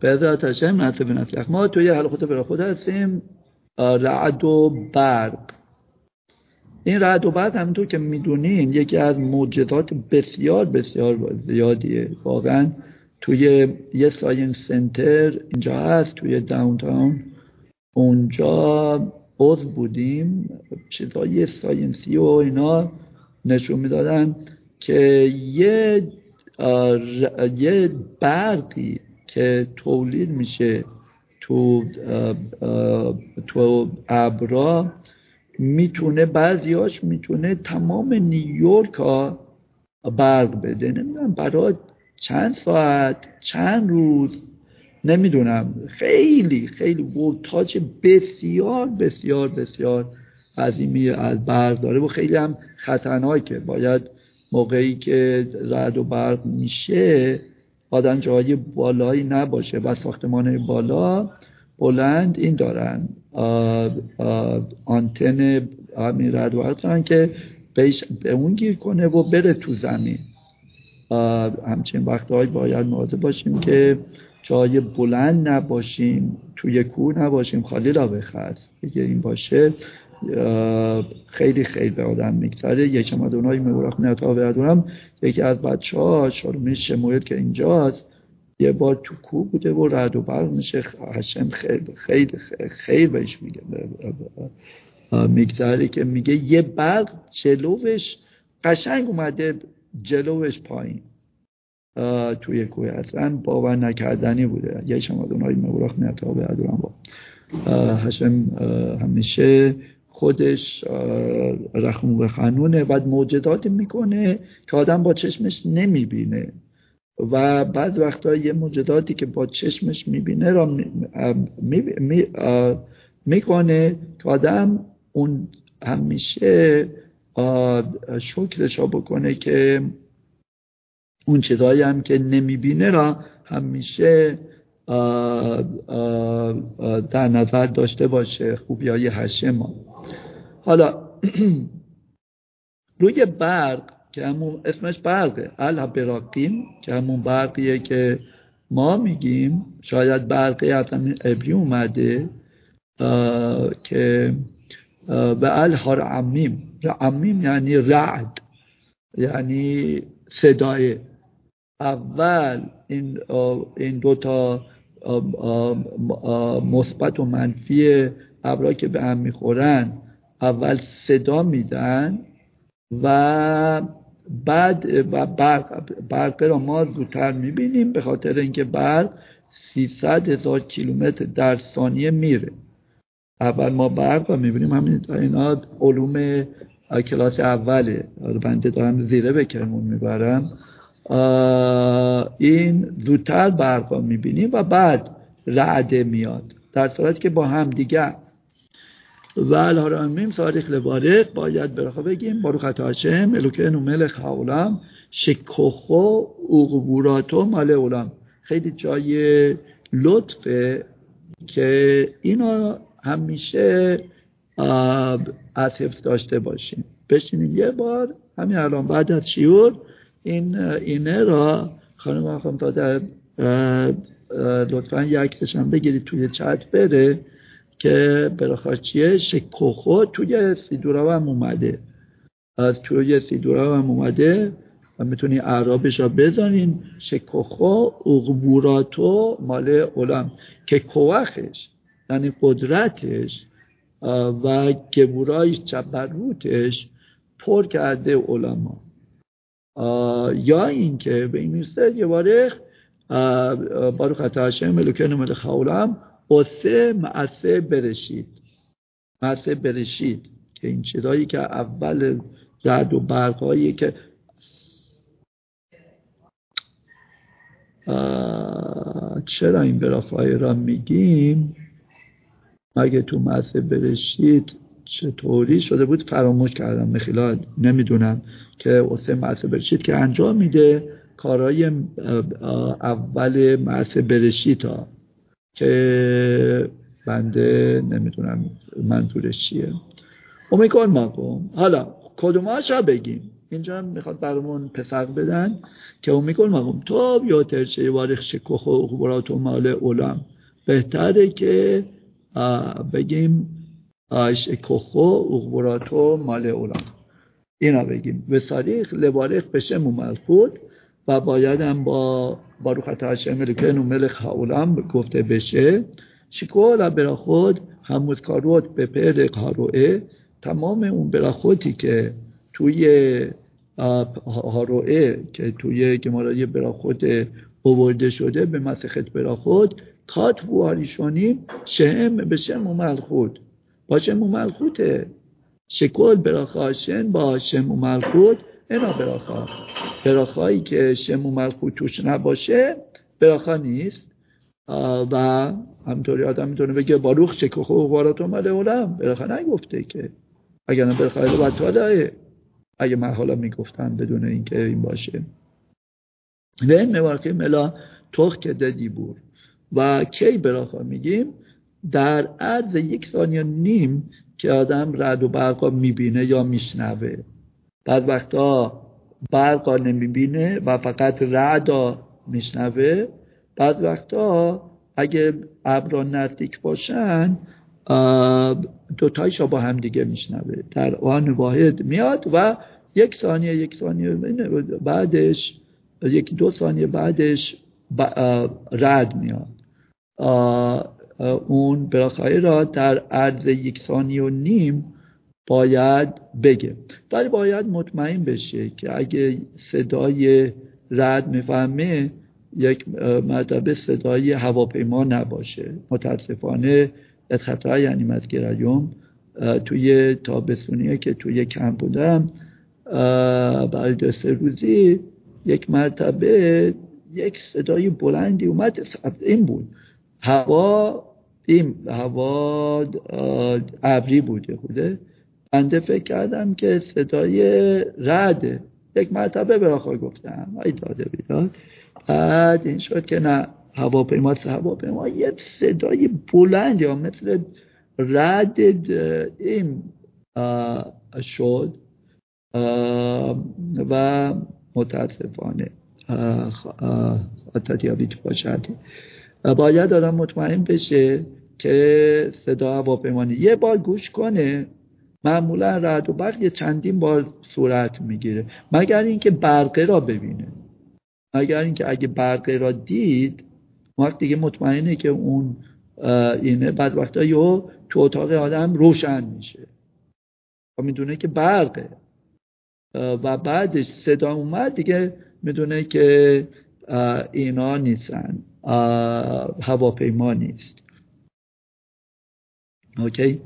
بعد هشم نصب نسیخ. ما توی حال خود برای خود هستیم رعد و برق. این رعد و برق همونطور که میدونین یکی از معجزات بسیار بسیار زیادیه. واقعا توی یه ساینس سنتر اینجا هست توی داونتاون، اونجا عضو بودیم، چیزای ساینسی و اینا نشون میدادن که یه برقی که تولید میشه تو ابرا میتونه بعضیاش میتونه تمام نیویورک ها برق بده. نمیدونم برای چند ساعت چند روز، نمیدونم، خیلی خیلی ولتاژ بسیار بسیار بسیار عظیمی از برق داره و خیلی هم خطرناکه. باید موقعی که رعد و برق میشه آدم جای بالایی نباشه و ساختمان‌های بالا بلند این دارن آنتن همین رعد و برق دارن که به اون گیر کنه و بره تو زمین. همچنین وقتهایی باید مواظب باشیم که جای بلند نباشیم، توی کوه نباشیم، خالی را بخست. اگه این باشه خیلی خیلی به آدم میگذره. یک مادونای مورخ نتا بردارم، یکی از بچه‌ها شارومی شمویل که اینجاست یه بار تو کوه بوده و رعد و برق میشه، هشم خیلی خیلی خیلی بهش میگذره که میگه یه برق جلوش قشنگ اومده جلوش پایین توی کوه. اصلا باور نکردنی بوده. یه شمادونای مورخ نتا بردارم با هشم همیشه خودش رحم و خنونه، بعد معجزات میکنه که آدم با چشمش نمیبینه و بعد وقتا یه معجزاتی که با چشمش میبینه را میکنه که آدم اون همیشه شکرشو بکنه که اون چیزایی هم که نمیبینه را همیشه در نظر داشته باشه. خوبیای هشم. حالا روی برق که همون اسمش برقه، الهبراقیم، که همون برقیه که ما میگیم، شاید برقی از همین عبری اومده که به الهرعمیم، رعمیم یعنی رعد، یعنی صدای. اول این دوتا مثبت و منفی ابرا که به هم میخورن اول صدا میدن و بعد برق را ما زودتر میبینیم به خاطر اینکه برق 300,000 کیلومتر در ثانیه میره. اول ما برق را میبینیم. همین اینا علوم کلاس اوله، بنده دارم زیره به کرمون میبرم. این زودتر برق را میبینیم و بعد رعده میاد، در صورتی که با هم دیگه و الهرامیم صاریخ لبارق باید برخوا بگیم باروخ اتای هشم الوکینو ملک هاولم شکوخو اوقبوراتو مال اولم. خیلی جای لطفه که اینو همیشه از حفظ داشته باشیم. بشینیم یه بار همین الان بعد از شیور اینه را خانم آخوام داده لطفا یکسشم بگیرید توی چت بره که براخاچیه شکوخو توی سیدورا هم اومده، از توی سیدورا هم اومده و میتونی اعرابش را بزنین. شکوخو اغبوراتو مال علم، که کوخش یعنی قدرتش و گبورایش جبروتش پر کرده علما. یا این که به این میسته یه باره باروخ اتای هشم الوکینو ملک هاولم قصه معصه برشید که این چیزایی که اول رعد و برقایی که چرا این برافای را میگیم مگه تو معصه برشید چطوری شده بود فراموش کردم مخیلاد، نمیدونم که قصه معصه برشید که انجام میده کارهای اول معصه برشید ها که بنده نمیدونم منظورش چیه. امیکن ماکم. حالا کدوماش ها بگیم؟ اینجا میخواد برامون پسر بدن که اون میگه مقام تو یا ترچه وارخ شکوخ و خبرات و مال علم. بهتره که بگیم شکوخ و خبرات و مال علم، اینا بگیم و ساریخ لبارخ بشه مملخود و باید هم با باروخ اتاشم ملکن و ملک هاولم گفته بشه. شکول برا خود هموز کاروت به پر هاروئه، تمام اون براخوتی که توی هاروئه که توی گمارای براخوت آورده شده به مسخت براخوت کات بواریشونیم شهم به شم و ملخود با شم و ملخوته. شکل براخاشن با شم و ملخود اینا براخا، براخایی که شم و ملخود توش نباشه براخا نیست. و همطوری آدم میتونه بگه باروخ شکوخ و غارات اومده اولم، براخا نگفته که اگر نه براخا رو بطاله اگه من حالا میگفتم بدون اینکه این باشه. و این مواقع ملا توخ که دادی بود و کی براخا میگیم در عرض 1.5 ثانیه که آدم رعد و برقا میبینه یا میشنوه. بعد وقتا برقا نمیبینه و فقط رعدا میشنوه. بعد وقتا اگه ابرا نزدیک باشن دوتایشا با هم دیگه میشنوه، در آن واحد میاد و 1 ثانیه بعدش 1-2 ثانیه بعدش رعد میاد. اون براخای را در عرض 1.5 ثانیه باید بگه، ولی باید مطمئن بشه که اگه صدای رعد میفهمه یک مرتبه صدای هواپیما نباشه. متاسفانه خطا یعنی مزگرایوم توی تابستونیه که توی کمپ بودم برای 2-3 روزی یک مرتبه یک صدای بلندی اومد، این بود هوا ابری بوده. بنده فکر کردم که صدای رعده. یک مرتبه براخواه گفتم ای داده بیداد. بعد این شد که نه، هواپیما یه صدای بلندی مثل رعد این شد و متاسفانه خاطریابیت باشد. باید آدم مطمئن بشه که صدا هواپیمانی یه بار گوش کنه. معمولا رعد و برق یه چندین بار صورت میگیره مگر اینکه برقه را ببینه. مگر اینکه اگه برقه را دید وقت دیگه مطمئنه که اون اینه. بعد وقتا یه تو اتاق آدم روشن میشه و میدونه که برقه و بعدش صدا اومد دیگه میدونه که اینا نیستن، هواپیما نیست. اوکی.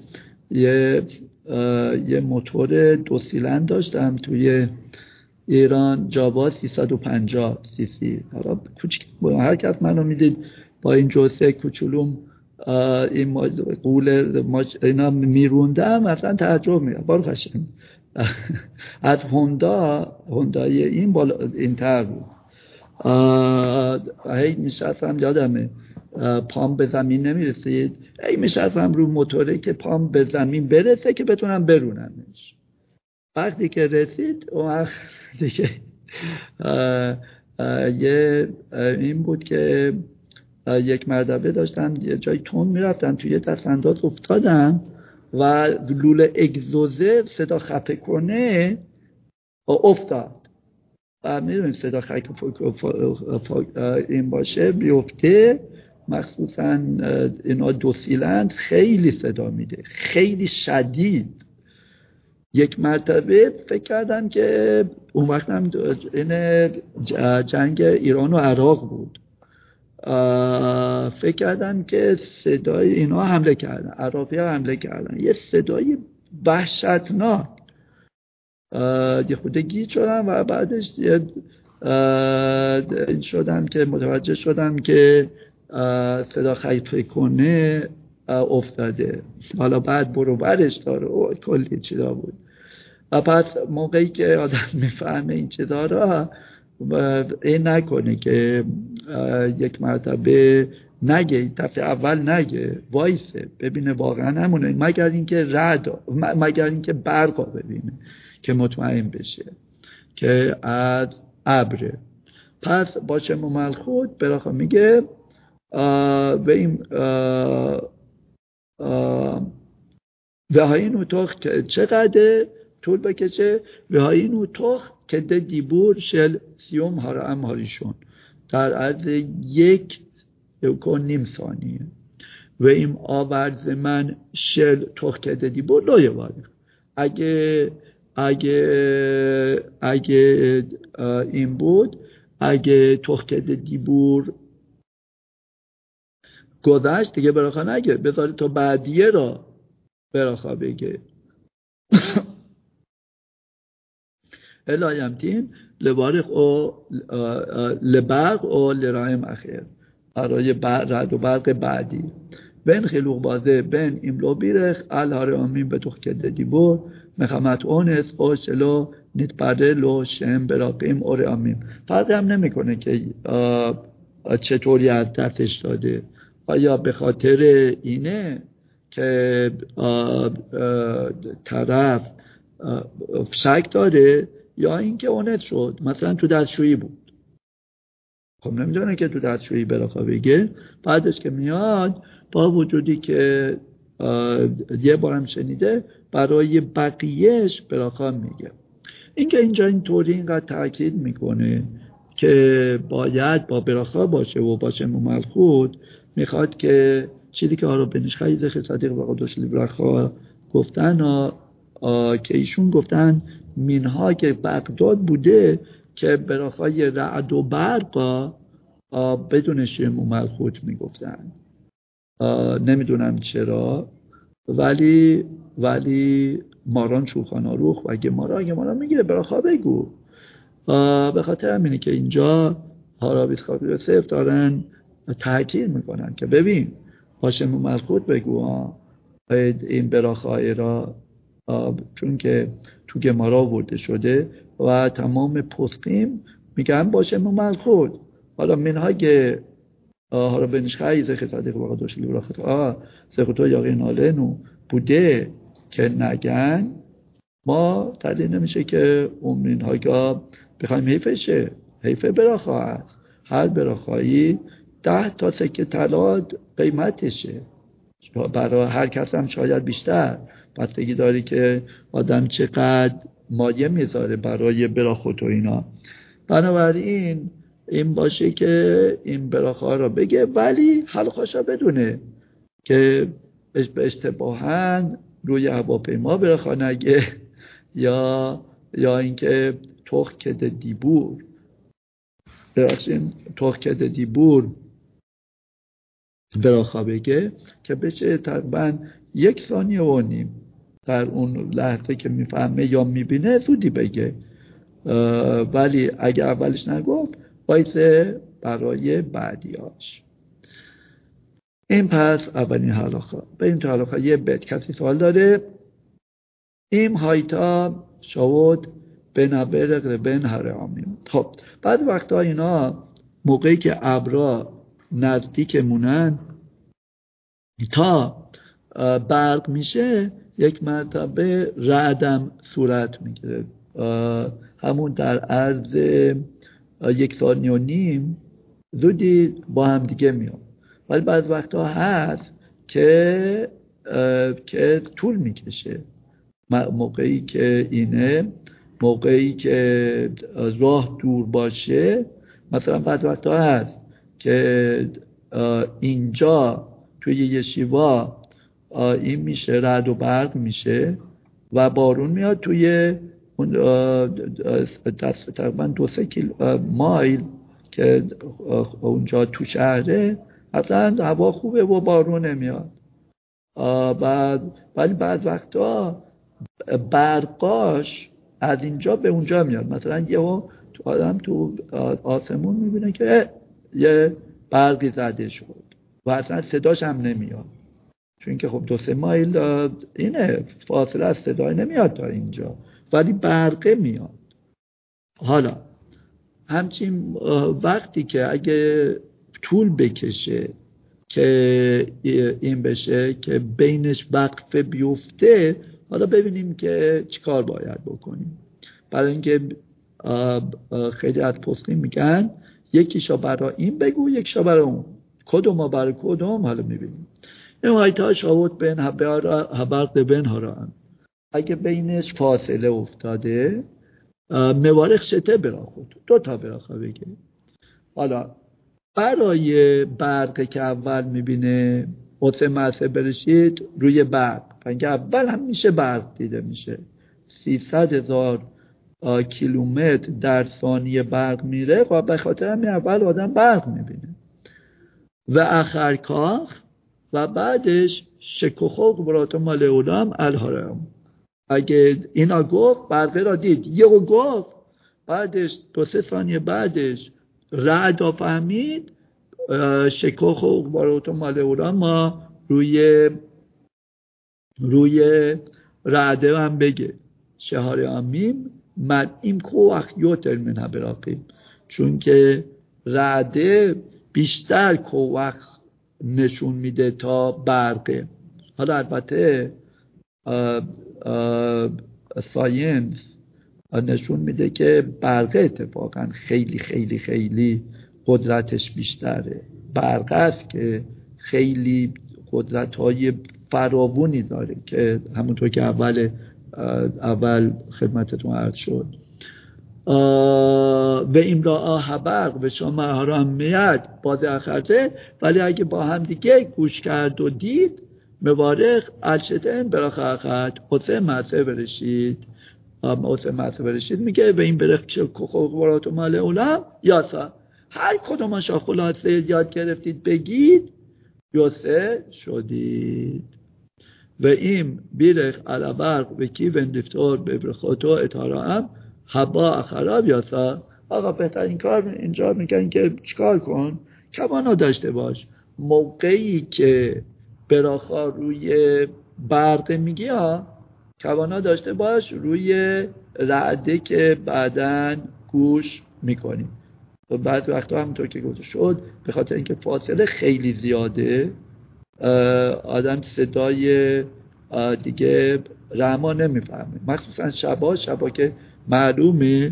یه موتور 2 سیلندر داشتم توی ایران، جاوا 350 سی سی. حالا هر کس منو میدید با این جوسه کوچولوم این قول اینا میروندم اصلا تعجب میاد. بارو خشم از هوندای این بالا این تر بود. هی میشستم یادمه پام به زمین نمیرسید، هی میشستم رو موتوره که پام به زمین برسه که بتونم برونمش. وقتی که رسید اون وقت دیگه یه این بود که یک مرتبه داشتم یه جای تون میرفتم توی دستانداز افتادم و لوله اگزوزه صدا خفه کنه افتاد و میدونیم صدا خفه این باشه بیفته. مخصوصا اینا 2 سیلندر خیلی صدا میده، خیلی شدید. یک مرتبه فکر کردم که اون وقت هم این جنگ ایران و عراق بود، فکر کردم که صدای اینا حمله کردن، عراقی ها حمله کردن، یه صدای وحشتناک. یه خود گیج شدم و بعدش شدم که متوجه شدم که صدا خیفه کنه افتاده. حالا بعد برو برش داره کلی چیزا بود. و پس موقعی که آدم میفهمه این چیزا را این نکنه که یک مرتبه نگه، دفعه اول نگه، وایسه ببینه واقعا همونه، مگر اینکه برقا ببینه که مطمئن بشه. که از ابره. پس با شم و ملکوت براخا میگه و این و هاین اوتاخ که چقدر طول بکشه و هاین اوتاخ که ده دیبور شل سیوم هارم هاریشون در عرض 1.5 ثانیه و این آورد من شل توخ که ده دیبور لایه واری اگه این بود، اگه توخ که ده دیبور گذشت دیگه براخا نگه بذاری تا بعدیه را براخا بگه الایمتین لبارق و لبرق و لرایم اخیر برای رد و برق بعدی بین خلوق بازه بین املو بیرخ الهار آمین به توخ کده دیبور مخمت اونس و شلو نیتبره لو شم براقیم اور آمین فرق هم نمی کنه که چطوری از دستش داده، آیا به خاطر اینه که طرف شک داره یا اینکه اونت شد، مثلا تو دستشویی بود. خب نمیدونه که تو دستشویی براخا بگه، بعدش که میاد با وجودی که یه بارم شنیده برای بقیهش براخا میگه. اینکه اینجا اینطوری اینقدر تاکید میکنه که باید با براخا باشه و باشه مملخود، میخواد که چیزی که آرا بنش خیلی صدیق و قدوش براخا گفتن که ایشون گفتن مینها که بغداد بوده که براخای رعد و برقا بدون شیم مملخوت میگفتن. نمیدونم چرا، ولی ماران شوخان آروخ و اگه ماران میگیره براخا بگو. به خاطر همینه که اینجا هارابیت خاطر یوسف دارن تحکیر میکنن که ببین باشه مملخوت بگو این براخای را، چون که تو گمارا ورده شده و تمام پسقیم میگن باشه مملخوت. حالا منهای حالا بنش خیزه خطاده که واقع داشته لیبرا خطا سخوتو یاقی نالنو بوده که نگن، ما تدلیل نمیشه که اون منهای که بخوایم حیفشه، حیفه براخا هست. هر براخایی 10 تا سکه طلا قیمتشه، برای هر کس هم شاید بیشتر، بستگی داری که آدم چقدر مایه میذاره برای براخوت و اینا. بنابراین این باشه که این براخا را بگه، ولی حلقاشا بدونه که به اشتباهاً روی هواپیما براخا نگه یا اینکه توخ کده دیبور توخ کده دیبور براخا بگه که بشه تقریباً 1.5 ثانیه در اون لحظه که میفهمه یا میبینه زودی بگه. ولی اگه اولش نگفت بایسته برای بعدیاش. این پس اولین حلاخا. به این حلاخا یه بیت کسی سوال داره. این هایتا شود به نبرق بین هر آمیم. خب بعد وقتا اینا موقعی که ابرا نزدیک مونن تا برق میشه، یک مرتبه رعدم صورت میگیره، همون در عرض 1.5 ثانیه زودی با هم دیگه میاد. ولی بعض وقتا هست که طول میکشه. موقعی که راه دور باشه، مثلا بعض وقتا هست که اینجا توی یه شیوا این میشه رعد و برق میشه و بارون میاد توی اون تقریبا 2-3 مایل که اونجا تو شهره اصلا هوا خوبه و بارون نمیاد. ولی بعد وقتا برقاش از اینجا به اونجا میاد. مثلا یه آدم تو آسمون میبینه که یه برقی زده شد و اصلا صداش هم نمیاد، چون که خب 2-3 مایل اینه فاصله از صدای نمیاد تا اینجا، ولی برقه میاد. حالا همچین وقتی که اگه طول بکشه که این بشه که بینش وقفه بیفته، حالا ببینیم که چیکار باید بکنیم. برای اینکه خیلی از پستی میگن یکیشا برای این بگو یکیشا برای اون، کدوم برای کدوم. حالا میبینیم این هایتا شاوت بین هبرق بین هاران، اگه بینش فاصله افتاده موارخ شته برا خود دو تا براخه بگه. حالا برای برق که اول میبینه واسه مسه برشید روی برق، که اول هم میشه برق دیده میشه 300,000 کیلومتر در ثانیه برق میره. خب به خاطر همین اول آدم برق میبینه و آخر کاخ و بعدش شکوخوق براتو مال اولام الهارم. اگه اینا گفت برقه را دید یه گفت بعدش 2-3 ثانیه بعدش رعد فهمید شکوخوق براتو مال اولام ما روی رعده هم بگه شهار امیم من این کوخ یوتر منها براقیم، چون که رعده بیشتر کوخ نشون میده تا برقه. حالا البته ساینس نشون میده که برقه اتفاقا خیلی خیلی خیلی قدرتش بیشتره. برق است که خیلی قدرت‌های فراوانی داره که همونطور که اول خدمتتون عرض شد. و امرا حبق و شما حرامیت باز اخرده، ولی اگه با هم دیگه گوش کرد و دید موارق الشتن براخ اخد حسه معصه برشید میگه و این برخ که کخوارات و مال اولم یاسا هر کدومش خلاصه یاد گرفتید بگید یاسه شدید. و این بیرخ علابرق و کی وندفتار به برخاتو اتارام حبا خراب یاسا. آقا بهترین کار اینجا میگن که چیکار کن؟ کمانو داشته باش. موقعی که براخا روی برق میگی کمانو داشته باش روی رعده که بعدن گوش میکنی. و بعد وقتا همونطور که گفته شد به خاطر اینکه فاصله خیلی زیاده آدم صدای دیگه رعما نمیفهمه، مخصوصا شبا که معلومه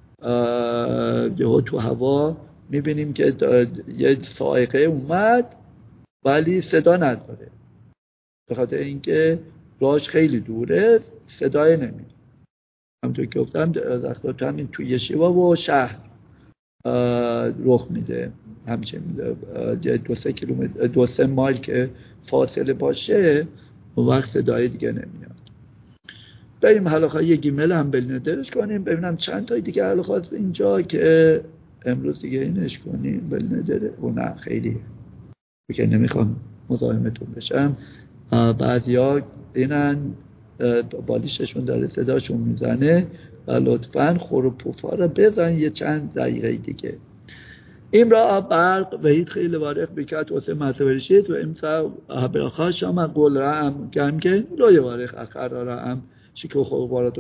تو هوا میبینیم که یه صاعقه اومد ولی صدا نداره به خاطر اینکه راهش خیلی دوره صدای نمیاد. همونطور که گفتم وقتا همین توی شیوا و شهر رخ میده، همچنین 2-3 کیلومتر 2-3 مایل که فاصله باشه اون وقت صدای دیگه نمیاد. بریم حالا یه گیمل هم بلندرش کنیم ببینم چند تای دیگه حالا اینجا که امروز دیگه اینش کنیم بلندره و نه خیلی که نمیخوام مزاحمتون بشم. بعضیا اینن بالیششون داره صداشون میزنه و لطفاً خور و پوفا رو بزن یه چند دقیقه دیگه. امرا برق و هیت خیلی وارق بکت واسه مسئولشید و امسا براخا شما قول را هم کم که لای وارق اخر را هم شکو خوبارات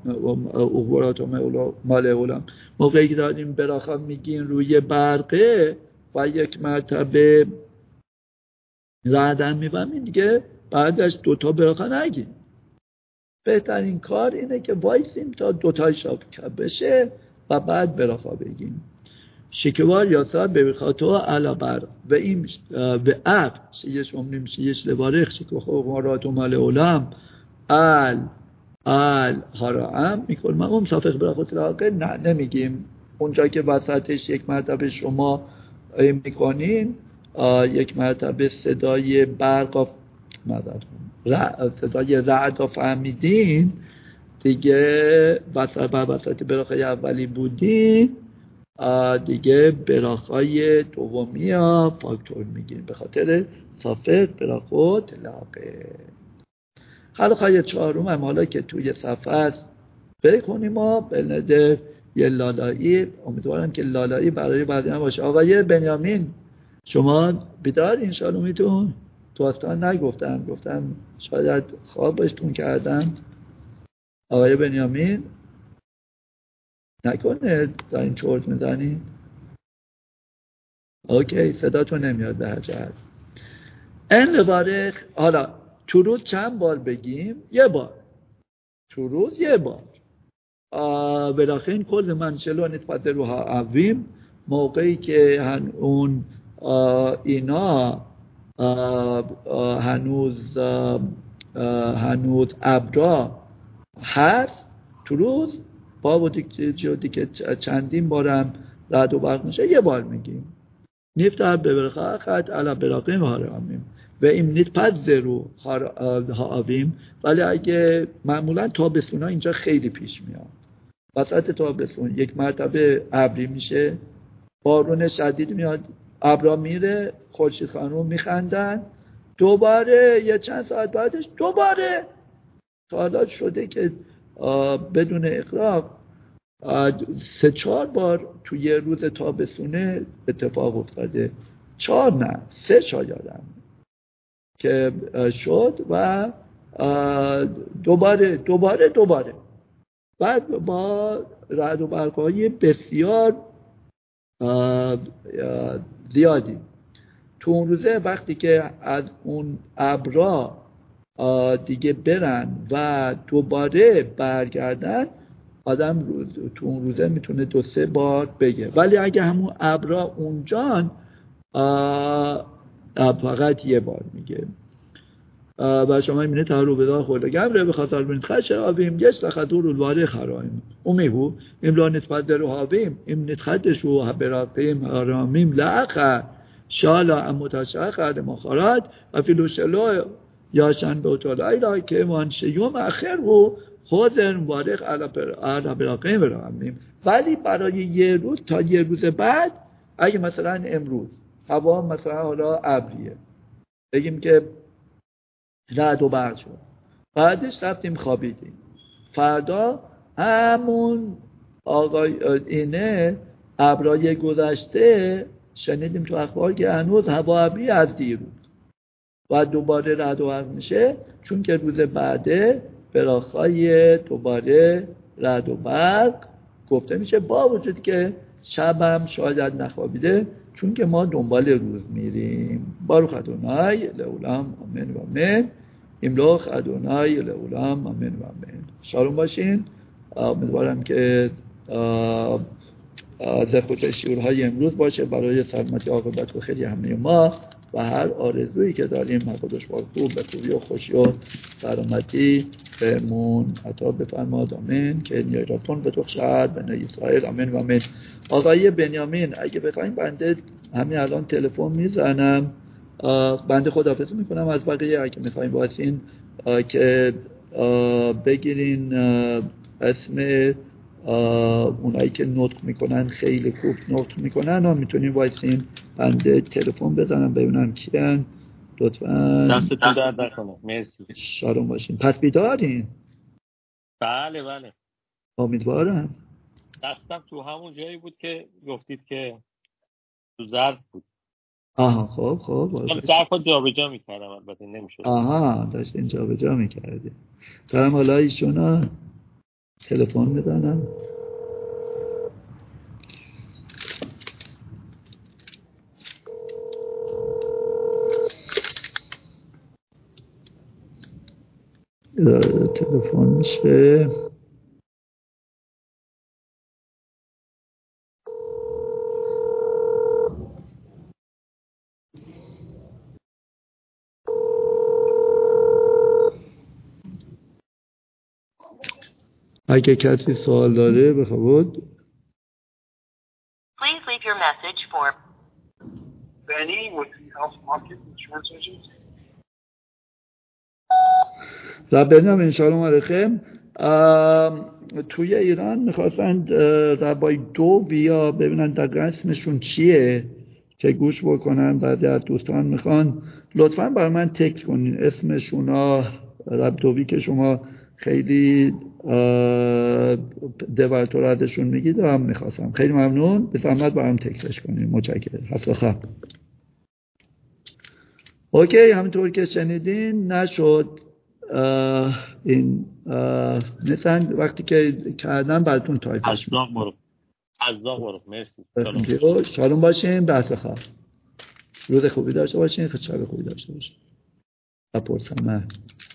مال اولام. موقعی که داریم براخا میگین روی برقه و یک مرتبه رعدن میفهمین دیگه بعدش 2 تا براخا نگین. بهترین کار اینه که وایسیم تا 2 تای شاب بشه و بعد براخا بگیم شکوار یاسا به خاطر علا بر و این و اف شیش امنیم شیش لبارخ شکو خوارات و مال اولام هارام میکنم ما مسافق براخوت راقه نه نمیگیم. اونجا که وسطش یک مرتبه شما میکنین یک مرتبه صدای برق صدای رعد فهمیدین دیگه وسط براخه اولی بودین دیگه براخای دومی ها فاکتور میگیم به خاطر صافق براخوت لاقه. حالا خواهی 4 هم حالا که توی صفحه است بکنیم ما بلنده یه لالایی. امیدوارم که لالایی برای بعدی هم باشه. آقای بنیامین شما بیدار انشاءالله میتون داستان گفتم شاید خوابشتون کردم. آقای بنیامین نکنه دارین چرت میزنین. اوکی صداتون نمیاد به هر جهت. این لبارخ حالا تو روز چند بار بگیم؟ 1 بار تو روز 1 بار بلاخین کل من شلو نتقدروها عویم موقعی که اون اینا هنوز ابرا هست تو روز با بودی که چندین بارم رعد و برق میشه یه بار میگیم نیفتر به برخه خد علا براقیم هارامیم و این نیت پد زرو هاویم ولی اگه معمولا تابستون ها اینجا خیلی پیش میاد وسط تابستون یک مرتبه ابری میشه بارون شدید میاد ابرا میره خورشید خانم میخندن دوباره یه چند ساعت بعدش دوباره حالا شده که بدون اقراق 3-4 بار تو یه روز تابستونه اتفاق افتاده 4 نه 3 شایدم که شد و دوباره بعد با رعد و برق‌های بسیار زیادی تو اون روزه وقتی که از اون ابرا دیگه برن و دوباره برگردن آدم تو اون روزه میتونه 2-3 بار بگه ولی اگه همون ابرا اونجان فقط یه بار میگه و شما میبینید تارو بدا خورده ره به خاطر بینید خش آبیم گشت خدور الواره خرایم اومیهو املا نتقدر هاویم ام نتخدش و براقیم حرامیم لعقه شالا امتشاخد مخارات و فیلوشلو یاشن به اطلاعی را که منشیوم اخر و خوزر مبارک علا براقیم برامیم ولی برای یه روز تا یه روز بعد اگه مثلا امروز هوا مثلا حالا ابریه بگیم که رعد و برق شد بعدش رفتیم خوابیدیم فردا همون آقای اینه ابرای گذشته شنیدیم تو اخبار که هنوز هوا ابری از دیروز و دوباره رعد و برق میشه چون که روز بعده براخای دوباره رعد و برق گفته میشه با وجود که شبم شاید نخوابیده چون که ما دنبال روز میریم باروخ ادونای لعولم آمین و آمین املاخ ادونای لعولم آمین و آمین شالوم باشین امیدوارم که زخوت شیورهای امروز باشه برای سلامتی عاقبت و خیلی همه ما و هر آرزویی که داریم خودش با خوب به خوبی و خوشی و سلامتی بهمون عطا بفرماد آمین که نیایراتون به شهر بنای اسرائیل آمین و آمین آقای بنیامین اگه بخوایم بنده همین الان تلفن میزنم بنده خداحافظی میکنم از بقیه اگه میخوایم واسین که بگیرین اسم اونایی که نطق میکنن خیلی خوب نطق میکنن و میتونین واسین بنده تلفن بزنم ببینم کیان لطفاً دستتون درد نکنه مرسی شادم باشین پس بیدارین بله امیدوارم دستم تو همون جایی بود که گفتید که تو ظرف بود آها خب ظرفا جابجا میکردم البته نمیشد آها داشتین جابجا میکردی دارم حالا ایشونا تلفن میزنم تلفن میشه اگه کسی سوال داره بخواد Please leave your message for Benny with the Health Market Insurance Agency. ربنا انشاءالله علیکم توی ایران میخواستند ربای دو بیا ببینن دقیقا اسمشون چیه که گوش بکنن بعد از دوستان میخوان لطفاً برای من تکست کنین اسمشونا رب دوی که شما خیلی دوالتور ازشون میگید و هم میخواستم خیلی ممنون به زحمت برام تکستش کنین متشکرم حسن خب اوکی همینطور که شنیدین نشد این مثلا وقتی که کردم براتون تایپش برو مرسی شالوم باشین بحث خواب روز خوبی داشته باشین شب خوبی داشته باشین و پرسمه